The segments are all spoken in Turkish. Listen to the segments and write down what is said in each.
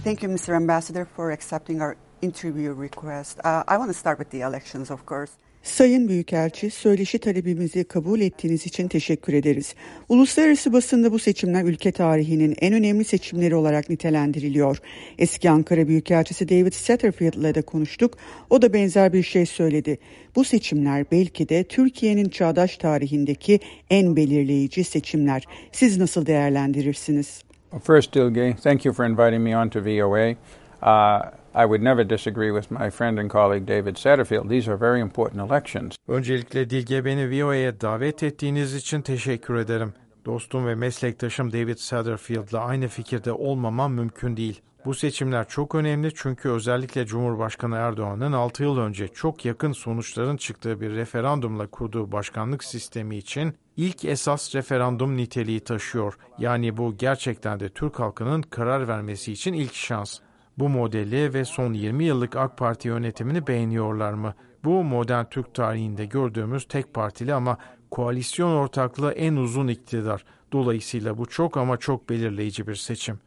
Thank you, Mr. Ambassador, for accepting our interview request. I want to start with the elections, of course. Sayın Büyükelçi, söyleşi talebimizi kabul ettiğiniz için teşekkür ederiz. Uluslararası basında bu seçimler ülke tarihinin en önemli seçimleri olarak nitelendiriliyor. Eski Ankara Büyükelçisi David Satterfield ile de konuştuk. O da benzer bir şey söyledi. Bu seçimler belki de Türkiye'nin çağdaş tarihindeki en belirleyici seçimler. Siz nasıl değerlendirirsiniz? First, Dilge, thank you for inviting me on to VOA. I would never disagree with my friend and colleague David Satterfield. These are very important elections. Öncelikle Dilge, beni VOA'ya davet ettiğiniz için teşekkür ederim. Dostum ve meslektaşım David Satterfield'la aynı fikirde olmamam mümkün değil. Bu seçimler çok önemli çünkü özellikle Cumhurbaşkanı Erdoğan'ın 6 yıl önce çok yakın sonuçların çıktığı bir referandumla kurduğu başkanlık sistemi için ilk esas referandum niteliği taşıyor. Yani bu gerçekten de Türk halkının karar vermesi için ilk şans. Bu modeli ve son 20 yıllık AK Parti yönetimini beğeniyorlar mı? Bu modern Türk tarihinde gördüğümüz tek partili ama koalisyon ortaklığı en uzun iktidar. Dolayısıyla bu çok ama çok belirleyici bir seçim.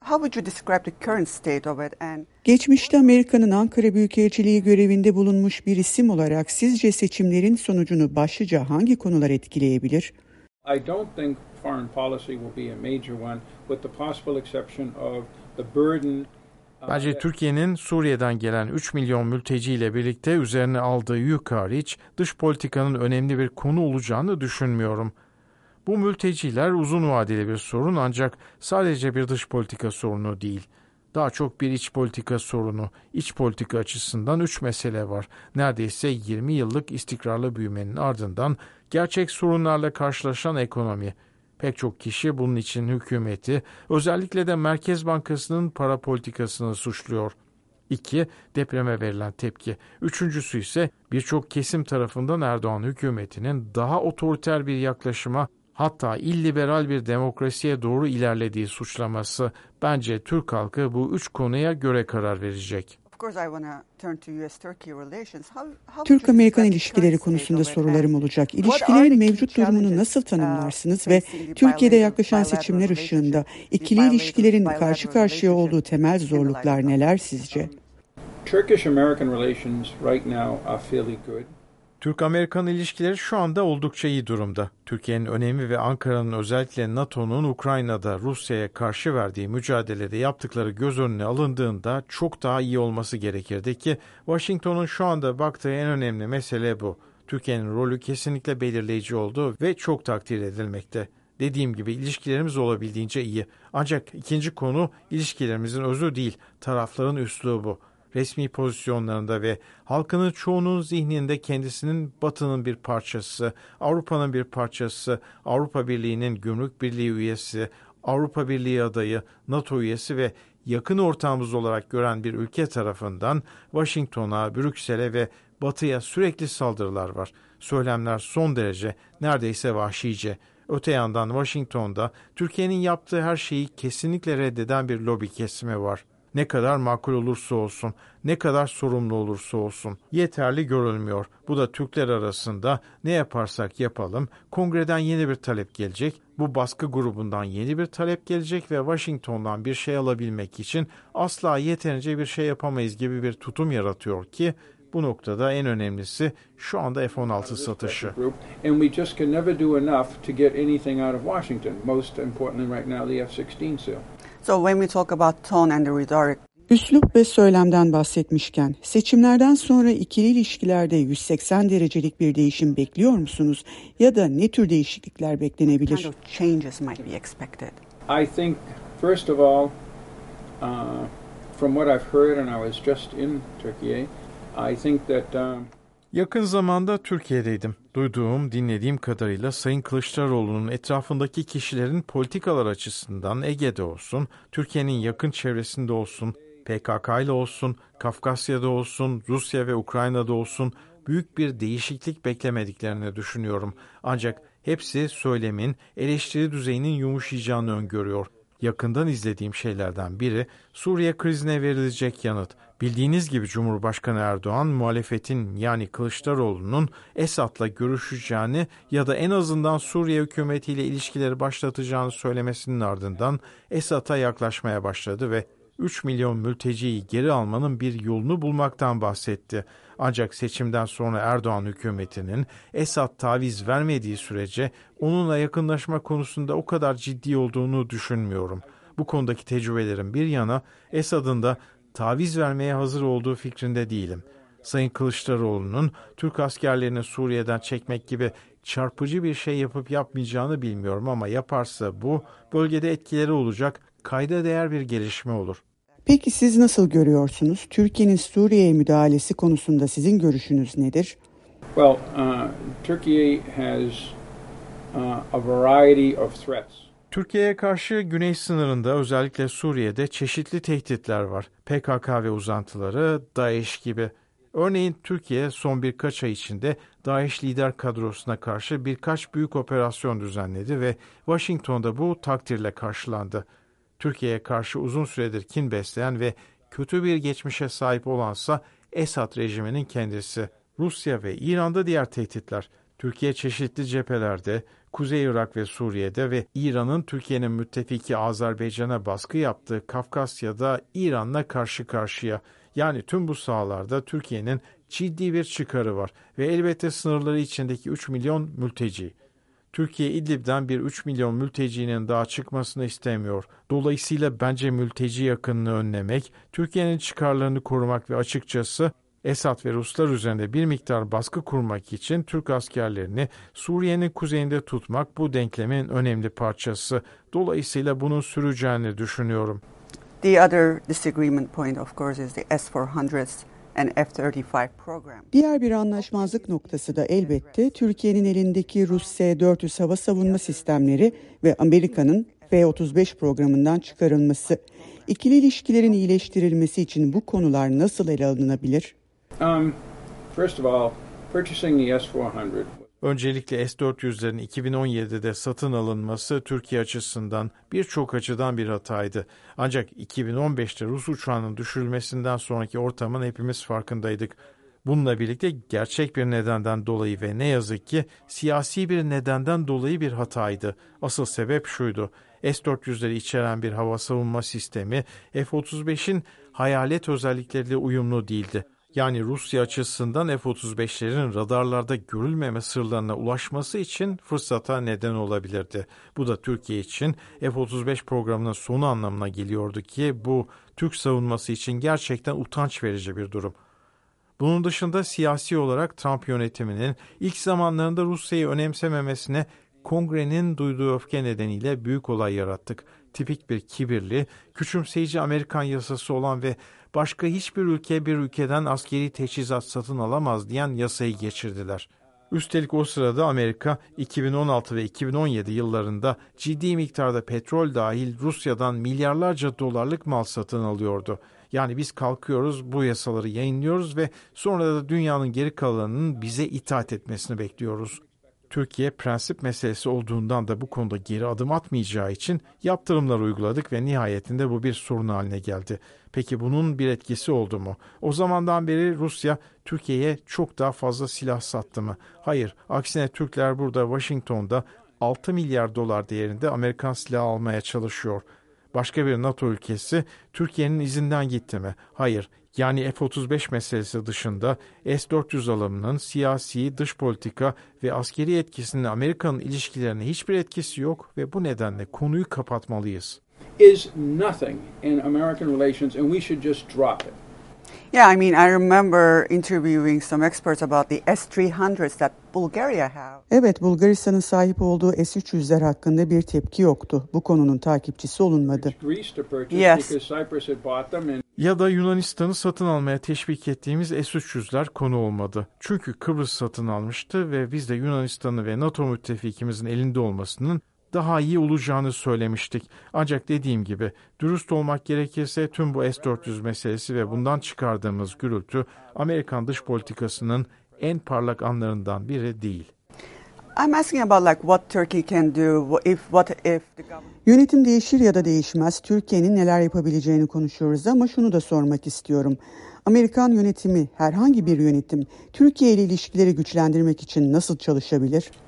Geçmişte Amerika'nın Ankara Büyükelçiliği görevinde bulunmuş bir isim olarak sizce seçimlerin sonucunu başlıca hangi konular etkileyebilir? I don't think foreign policy will be a major one, with the possible exception of the burden. Bence Türkiye'nin Suriye'den gelen 3 milyon mülteciyle birlikte üzerine aldığı yük hariç dış politikanın önemli bir konu olacağını düşünmüyorum. Bu mülteciler uzun vadeli bir sorun ancak sadece bir dış politika sorunu değil. Daha çok bir iç politika sorunu. İç politika açısından 3 mesele var. Neredeyse 20 yıllık istikrarlı büyümenin ardından gerçek sorunlarla karşılaşan ekonomi. Pek çok kişi bunun için hükümeti, özellikle de Merkez Bankası'nın para politikasını suçluyor. 2. Depreme verilen tepki. Üçüncüsü ise birçok kesim tarafından Erdoğan hükümetinin daha otoriter bir yaklaşıma, hatta illiberal bir demokrasiye doğru ilerlediği suçlaması. Bence Türk halkı bu 3 konuya göre karar verecek. Türk-Amerikan ilişkileri konusunda sorularım olacak. İlişkilerin mevcut durumunu nasıl tanımlarsınız ve Türkiye'de yaklaşan seçimler ışığında ikili ilişkilerin karşı karşıya olduğu temel zorluklar neler sizce? Turkish-American relations right now are fairly good. Türk-Amerikan ilişkileri şu anda oldukça iyi durumda. Türkiye'nin önemi ve Ankara'nın özellikle NATO'nun Ukrayna'da Rusya'ya karşı verdiği mücadelede yaptıkları göz önüne alındığında çok daha iyi olması gerekirdi ki Washington'un şu anda baktığı en önemli mesele bu. Türkiye'nin rolü kesinlikle belirleyici oldu ve çok takdir edilmekte. Dediğim gibi ilişkilerimiz olabildiğince iyi. Ancak ikinci konu ilişkilerimizin özü değil, tarafların üslubu. Resmi pozisyonlarında ve halkının çoğunun zihninde kendisinin Batı'nın bir parçası, Avrupa'nın bir parçası, Avrupa Birliği'nin Gümrük Birliği üyesi, Avrupa Birliği adayı, NATO üyesi ve yakın ortağımız olarak gören bir ülke tarafından Washington'a, Brüksel'e ve Batı'ya sürekli saldırılar var. Söylemler son derece, neredeyse vahşice. Öte yandan Washington'da Türkiye'nin yaptığı her şeyi kesinlikle reddeden bir lobi kesimi var. Ne kadar makul olursa olsun, ne kadar sorumlu olursa olsun yeterli görülmüyor. Bu da Türkler arasında ne yaparsak yapalım kongreden yeni bir talep gelecek. Bu baskı grubundan yeni bir talep gelecek ve Washington'dan bir şey alabilmek için asla yeterince bir şey yapamayız gibi bir tutum yaratıyor ki bu noktada en önemlisi şu anda F-16 satışı. And we just can never do enough to get anything out of Washington. Most importantly right now the F-16 sale. So when we talk about tone and the rhetoric, üslup ve söylemden bahsetmişken seçimlerden sonra ikili ilişkilerde 180 derecelik bir değişim bekliyor musunuz? Ya da ne tür değişiklikler beklenebilir? kind of changes might be expected? I think first of all, from what I've heard and I was just in Turkey, I think that Yakın zamanda Türkiye'deydim. Duyduğum, dinlediğim kadarıyla Sayın Kılıçdaroğlu'nun etrafındaki kişilerin politikalar açısından Ege'de olsun, Türkiye'nin yakın çevresinde olsun, PKK ile olsun, Kafkasya'da olsun, Rusya ve Ukrayna'da olsun büyük bir değişiklik beklemediklerini düşünüyorum. Ancak hepsi söylemin, eleştiri düzeyinin yumuşayacağını öngörüyor. Yakından izlediğim şeylerden biri Suriye krizine verilecek yanıt. Bildiğiniz gibi Cumhurbaşkanı Erdoğan muhalefetin yani Kılıçdaroğlu'nun Esad'la görüşeceğini ya da en azından Suriye hükümetiyle ilişkileri başlatacağını söylemesinin ardından Esad'a yaklaşmaya başladı ve 3 milyon mülteciyi geri almanın bir yolunu bulmaktan bahsetti. Ancak seçimden sonra Erdoğan hükümetinin Esad taviz vermediği sürece onunla yakınlaşma konusunda o kadar ciddi olduğunu düşünmüyorum. Bu konudaki tecrübelerim bir yana Esad'ın da taviz vermeye hazır olduğu fikrinde değilim. Sayın Kılıçdaroğlu'nun Türk askerlerini Suriye'den çekmek gibi çarpıcı bir şey yapıp yapmayacağını bilmiyorum ama yaparsa bu bölgede etkileri olacak, kayda değer bir gelişme olur. Peki siz nasıl görüyorsunuz? Türkiye'nin Suriye'ye müdahalesi konusunda sizin görüşünüz nedir? Well, Turkey has a variety of threats. Türkiye'ye karşı güney sınırında özellikle Suriye'de çeşitli tehditler var. PKK ve uzantıları, DAEŞ gibi. Örneğin Türkiye son birkaç ay içinde DAEŞ lider kadrosuna karşı birkaç büyük operasyon düzenledi ve Washington'da bu takdirle karşılandı. Türkiye'ye karşı uzun süredir kin besleyen ve kötü bir geçmişe sahip olansa Esad rejiminin kendisi. Rusya ve İran'da diğer tehditler. Türkiye çeşitli cephelerde, Kuzey Irak ve Suriye'de ve İran'ın Türkiye'nin müttefiki Azerbaycan'a baskı yaptığı Kafkasya'da İran'la karşı karşıya. Yani tüm bu sahalarda Türkiye'nin ciddi bir çıkarı var ve elbette sınırları içindeki 3 milyon mülteci. Türkiye İdlib'den bir 3 milyon mültecinin daha çıkmasını istemiyor. Dolayısıyla bence mülteci yakınını önlemek, Türkiye'nin çıkarlarını korumak ve açıkçası Esad ve Ruslar üzerinde bir miktar baskı kurmak için Türk askerlerini Suriye'nin kuzeyinde tutmak bu denklemin önemli parçası. Dolayısıyla bunun süreceğini düşünüyorum. The other disagreement point, of course, is the S-400s and F-35 program. Diğer bir anlaşmazlık noktası da elbette Türkiye'nin elindeki Rus S-400 hava savunma sistemleri ve Amerika'nın F-35 programından çıkarılması. İkili ilişkilerin iyileştirilmesi için bu konular nasıl ele alınabilir? First of all, purchasing the S-400. Öncelikle S-400'lerin 2017'de satın alınması Türkiye açısından birçok açıdan bir hataydı. Ancak 2015'te Rus uçağının düşürülmesinden sonraki ortamın hepimiz farkındaydık. Bununla birlikte gerçek bir nedenden dolayı ve ne yazık ki siyasi bir nedenden dolayı bir hataydı. Asıl sebep şuydu: S-400'leri içeren bir hava savunma sistemi F-35'in hayalet özellikleriyle uyumlu değildi. Yani Rusya açısından F-35'lerin radarlarda görülmeme sırlarına ulaşması için fırsata neden olabilirdi. Bu da Türkiye için F-35 programının sonu anlamına geliyordu ki bu Türk savunması için gerçekten utanç verici bir durum. Bunun dışında siyasi olarak Trump yönetiminin ilk zamanlarında Rusya'yı önemsememesine Kongre'nin duyduğu öfke nedeniyle büyük olay yarattık. Tipik bir kibirli, küçümseyici Amerikan yasası olan ve başka hiçbir ülke bir ülkeden askeri teçhizat satın alamaz diyen yasayı geçirdiler. Üstelik o sırada Amerika 2016 ve 2017 yıllarında ciddi miktarda petrol dahil Rusya'dan milyarlarca dolarlık mal satın alıyordu. Yani biz kalkıyoruz, bu yasaları yayınlıyoruz ve sonra da dünyanın geri kalanının bize itaat etmesini bekliyoruz. Türkiye prensip meselesi olduğundan da bu konuda geri adım atmayacağı için yaptırımlar uyguladık ve nihayetinde bu bir sorun haline geldi. Peki bunun bir etkisi oldu mu? O zamandan beri Rusya Türkiye'ye çok daha fazla silah sattı mı? Hayır, aksine Türkler burada Washington'da 6 milyar dolar değerinde Amerikan silahı almaya çalışıyor. Başka bir NATO ülkesi Türkiye'nin izinden gitti mi? Hayır. Yani F-35 meselesi dışında S-400 alımının siyasi, dış politika ve askeri etkisinin Amerika'nın ilişkilerine hiçbir etkisi yok ve bu nedenle konuyu kapatmalıyız. Is nothing in American relations and we should just drop it. Yeah, I mean, I remember interviewing some experts about the S-300s that Bulgaria have. Evet, Bulgaristan'ın sahip olduğu S-300'ler hakkında bir tepki yoktu. Bu konunun takipçisi olunmadı. Yes. Ya da Yunanistan'ı satın almaya teşvik ettiğimiz S-300'ler konu olmadı. Çünkü Kıbrıs satın almıştı ve biz de Yunanistan'ı ve NATO müttefikimizin elinde olmasının daha iyi olacağını söylemiştik. Ancak dediğim gibi dürüst olmak gerekirse tüm bu S-400 meselesi ve bundan çıkardığımız gürültü Amerikan dış politikasının en parlak anlarından biri değil. I'm asking about like what Turkey can do if the government... Yönetim değişir ya da değişmez, Türkiye'nin neler yapabileceğini konuşuyoruz ama şunu da sormak istiyorum. Amerikan yönetimi, herhangi bir yönetim, Türkiye ile ilişkileri güçlendirmek için nasıl çalışabilir?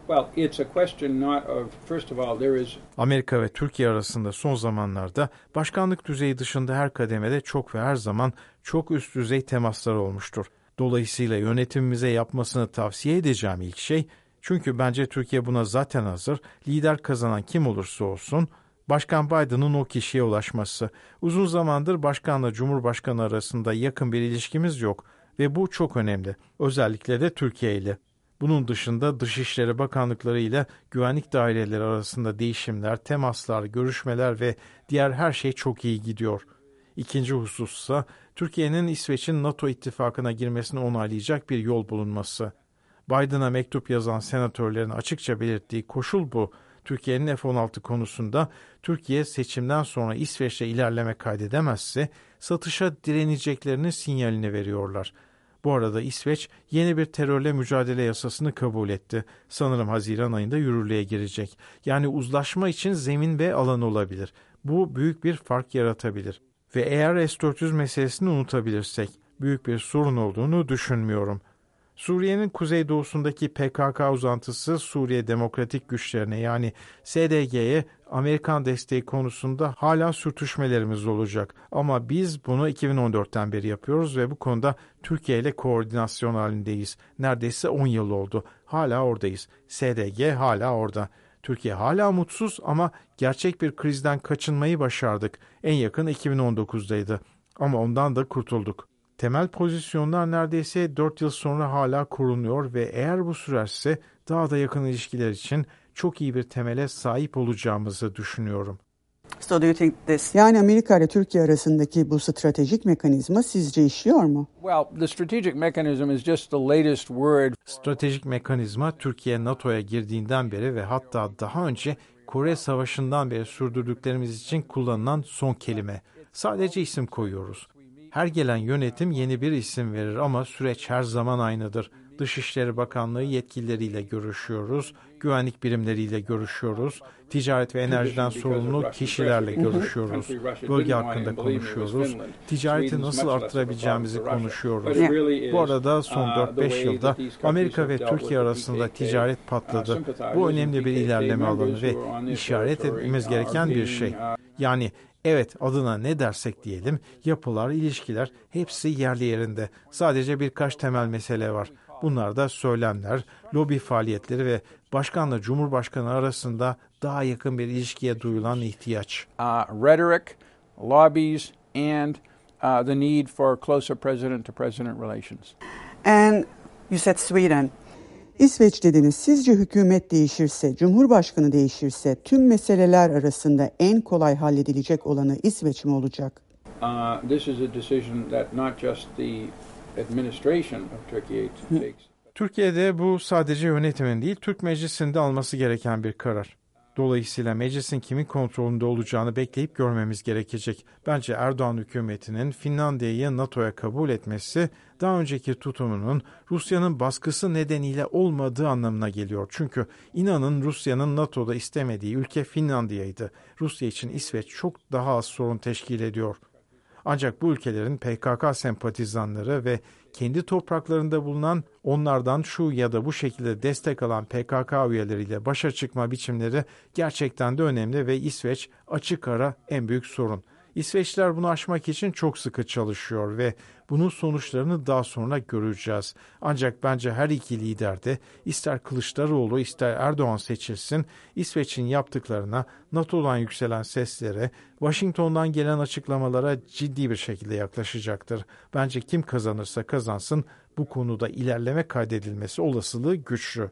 Well, it's a question not of, first of all, there is... Amerika ve Türkiye arasında son zamanlarda başkanlık düzeyi dışında her kademede çok ve her zaman çok üst düzey temaslar olmuştur. Dolayısıyla yönetimimize yapmasını tavsiye edeceğim ilk şey, çünkü bence Türkiye buna zaten hazır, lider kazanan kim olursa olsun, Başkan Biden'ın o kişiye ulaşması. Uzun zamandır başkanla Cumhurbaşkanı arasında yakın bir ilişkimiz yok ve bu çok önemli. Özellikle de Türkiye ile. Bunun dışında Dışişleri Bakanlıkları ile güvenlik daireleri arasında değişimler, temaslar, görüşmeler ve diğer her şey çok iyi gidiyor. İkinci husussa Türkiye'nin İsveç'in NATO ittifakına girmesini onaylayacak bir yol bulunması. Biden'a mektup yazan senatörlerin açıkça belirttiği koşul bu. Türkiye'nin F-16 konusunda Türkiye seçimden sonra İsveç'le ilerleme kaydedemezse satışa direneceklerinin sinyalini veriyorlar. Bu arada İsveç yeni bir terörle mücadele yasasını kabul etti. Sanırım Haziran ayında yürürlüğe girecek. Yani uzlaşma için zemin ve alan olabilir. Bu büyük bir fark yaratabilir. Ve eğer S-400 meselesini unutabilirsek, büyük bir sorun olduğunu düşünmüyorum. Suriye'nin kuzeydoğusundaki PKK uzantısı Suriye Demokratik Güçlerine yani SDG'ye Amerikan desteği konusunda hala sürtüşmelerimiz olacak. Ama biz bunu 2014'ten beri yapıyoruz ve bu konuda Türkiye ile koordinasyon halindeyiz. Neredeyse 10 yıl oldu. Hala oradayız. SDG hala orada. Türkiye hala mutsuz ama gerçek bir krizden kaçınmayı başardık. En yakın 2019'daydı. Ama ondan da kurtulduk. Temel pozisyonlar neredeyse 4 yıl sonra hala korunuyor ve eğer bu sürerse daha da yakın ilişkiler için çok iyi bir temele sahip olacağımızı düşünüyorum. So do you think this? Yani Amerika ile Türkiye arasındaki bu stratejik mekanizma sizce işliyor mu? Well, the strategic mechanism is just the latest word. Stratejik mekanizma Türkiye NATO'ya girdiğinden beri ve hatta daha önce Kore Savaşı'ndan beri sürdürdüklerimiz için kullanılan son kelime. Sadece isim koyuyoruz. Her gelen yönetim yeni bir isim verir ama süreç her zaman aynıdır. Dışişleri Bakanlığı yetkilileriyle görüşüyoruz, güvenlik birimleriyle görüşüyoruz, ticaret ve enerjiden sorumlu kişilerle görüşüyoruz, bölge hakkında konuşuyoruz, ticareti nasıl arttırabileceğimizi konuşuyoruz. Bu arada son 4-5 yılda Amerika ve Türkiye arasında ticaret patladı. Bu önemli bir ilerleme alanı ve işaret etmemiz gereken bir şey. Yani evet, adına ne dersek diyelim, yapılar, ilişkiler hepsi yerli yerinde. Sadece birkaç temel mesele var. Bunlar da söylemler, lobi faaliyetleri ve başkanla Cumhurbaşkanı arasında daha yakın bir ilişkiye duyulan ihtiyaç. Rhetoric, lobbies, and the need for closer president-to-president relations. And you said Sweden. İsveç dediniz. Sizce hükümet değişirse, Cumhurbaşkanı değişirse tüm meseleler arasında en kolay halledilecek olanı İsveç mi olacak? This is a decision that not just the administration of Turkey takes. Türkiye'de bu sadece yönetimin değil, Türk Meclisi'nde alması gereken bir karar. Dolayısıyla meclisin kimin kontrolünde olacağını bekleyip görmemiz gerekecek. Bence Erdoğan hükümetinin Finlandiya'yı NATO'ya kabul etmesi daha önceki tutumunun Rusya'nın baskısı nedeniyle olmadığı anlamına geliyor. Çünkü inanın Rusya'nın NATO'da istemediği ülke Finlandiya'ydı. Rusya için İsveç çok daha az sorun teşkil ediyor. Ancak bu ülkelerin PKK sempatizanları ve kendi topraklarında bulunan onlardan şu ya da bu şekilde destek alan PKK üyeleriyle başa çıkma biçimleri gerçekten de önemli ve İsveç açık ara en büyük sorun. İsveçliler bunu aşmak için çok sıkı çalışıyor ve bunun sonuçlarını daha sonra göreceğiz. Ancak bence her iki lider de ister Kılıçdaroğlu ister Erdoğan seçilsin, İsveç'in yaptıklarına, NATO'dan yükselen seslere, Washington'dan gelen açıklamalara ciddi bir şekilde yaklaşacaktır. Bence kim kazanırsa kazansın bu konuda ilerleme kaydedilmesi olasılığı güçlü.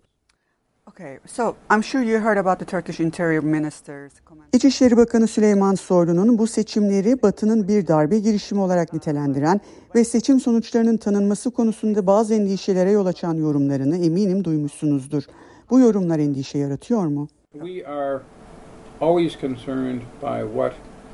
Okay, so I'm sure you heard about the Turkish Interior Minister's comment. İçişleri Bakanı Süleyman Soylu'nun bu seçimleri Batı'nın bir darbe girişimi olarak nitelendiren ve seçim sonuçlarının tanınması konusunda bazı endişelere yol açan yorumlarını eminim duymuşsunuzdur. Bu yorumlar endişe yaratıyor mu? We are always concerned by what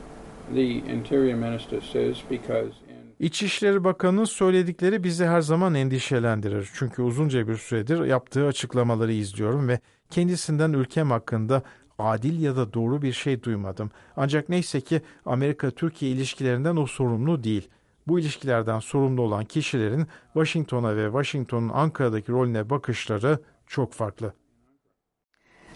the Interior Minister says because İçişleri Bakanı'nın söyledikleri bizi her zaman endişelendirir. Çünkü uzunca bir süredir yaptığı açıklamaları izliyorum ve kendisinden ülkem hakkında adil ya da doğru bir şey duymadım. Ancak neyse ki Amerika-Türkiye ilişkilerinden o sorumlu değil. Bu ilişkilerden sorumlu olan kişilerin Washington'a ve Washington'un Ankara'daki rolüne bakışları çok farklı.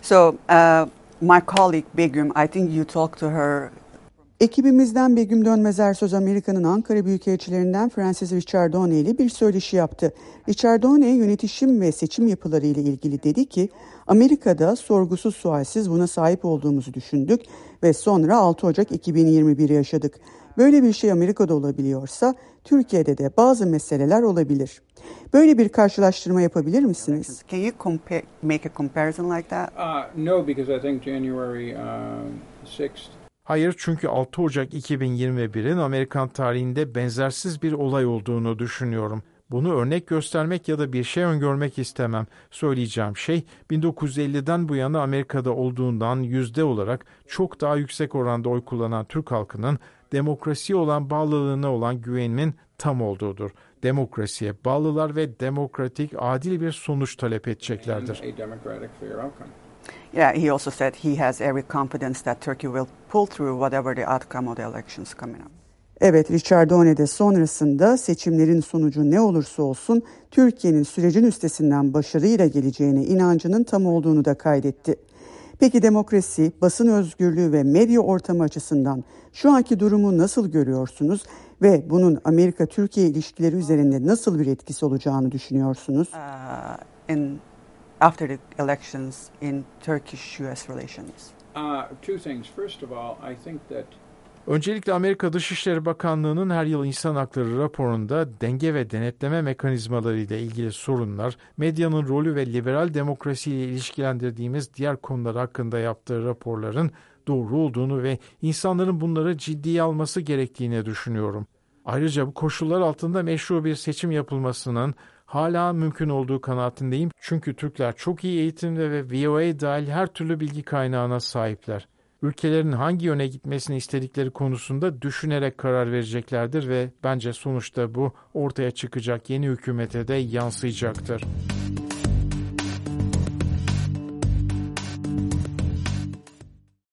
So my colleague Begüm, I think you talked to her. Ekibimizden Begüm Dönmezer Amerika'nın Ankara Büyükelçilerinden Francis Ricciardone ile bir söyleşi yaptı. Ricciardone yönetişim ve seçim yapıları ile ilgili dedi ki, Amerika'da sorgusuz sualsiz buna sahip olduğumuzu düşündük ve sonra 6 Ocak 2021'i yaşadık. Böyle bir şey Amerika'da olabiliyorsa Türkiye'de de bazı meseleler olabilir. Böyle bir karşılaştırma yapabilir misiniz? Can you make a comparison like that? No, because I think January 6th. Hayır, çünkü 6 Ocak 2021'in Amerikan tarihinde benzersiz bir olay olduğunu düşünüyorum. Bunu örnek göstermek ya da bir şey öngörmek istemem. Söyleyeceğim şey, 1950'den bu yana Amerika'da olduğundan yüzde olarak çok daha yüksek oranda oy kullanan Türk halkının demokrasiye olan bağlılığına olan güvenimin tam olduğudur. Demokrasiye bağlılar ve demokratik, adil bir sonuç talep edeceklerdir. Yeah, he also said he has every confidence that Turkey will pull through whatever the outcome of the elections coming up. Evet, Ricciardone de sonrasında seçimlerin sonucu ne olursa olsun Türkiye'nin sürecin üstesinden başarıyla geleceğine inancının tam olduğunu da kaydetti. Peki demokrasi, basın özgürlüğü ve medya ortamı açısından şu anki durumu nasıl görüyorsunuz ve bunun Amerika-Türkiye ilişkileri üzerinde nasıl bir etkisi olacağını düşünüyorsunuz? After the elections in Turkish-US relations? Two things. First of all, I think that Öncelikle Amerika Dışişleri Bakanlığı'nın her yıl insan hakları raporunda denge ve denetleme mekanizmaları ile ilgili sorunlar, medyanın rolü ve liberal demokrasiyle ilişkilendirdiğimiz diğer konular hakkında yaptığı raporların doğru olduğunu ve insanların bunları ciddiye alması gerektiğini düşünüyorum. Ayrıca bu koşullar altında meşru bir seçim yapılmasının hala mümkün olduğu kanaatindeyim. Çünkü Türkler çok iyi eğitimde ve VOA dahil her türlü bilgi kaynağına sahipler. Ülkelerin hangi yöne gitmesini istedikleri konusunda düşünerek karar vereceklerdir ve bence sonuçta bu ortaya çıkacak yeni hükümete de yansıyacaktır.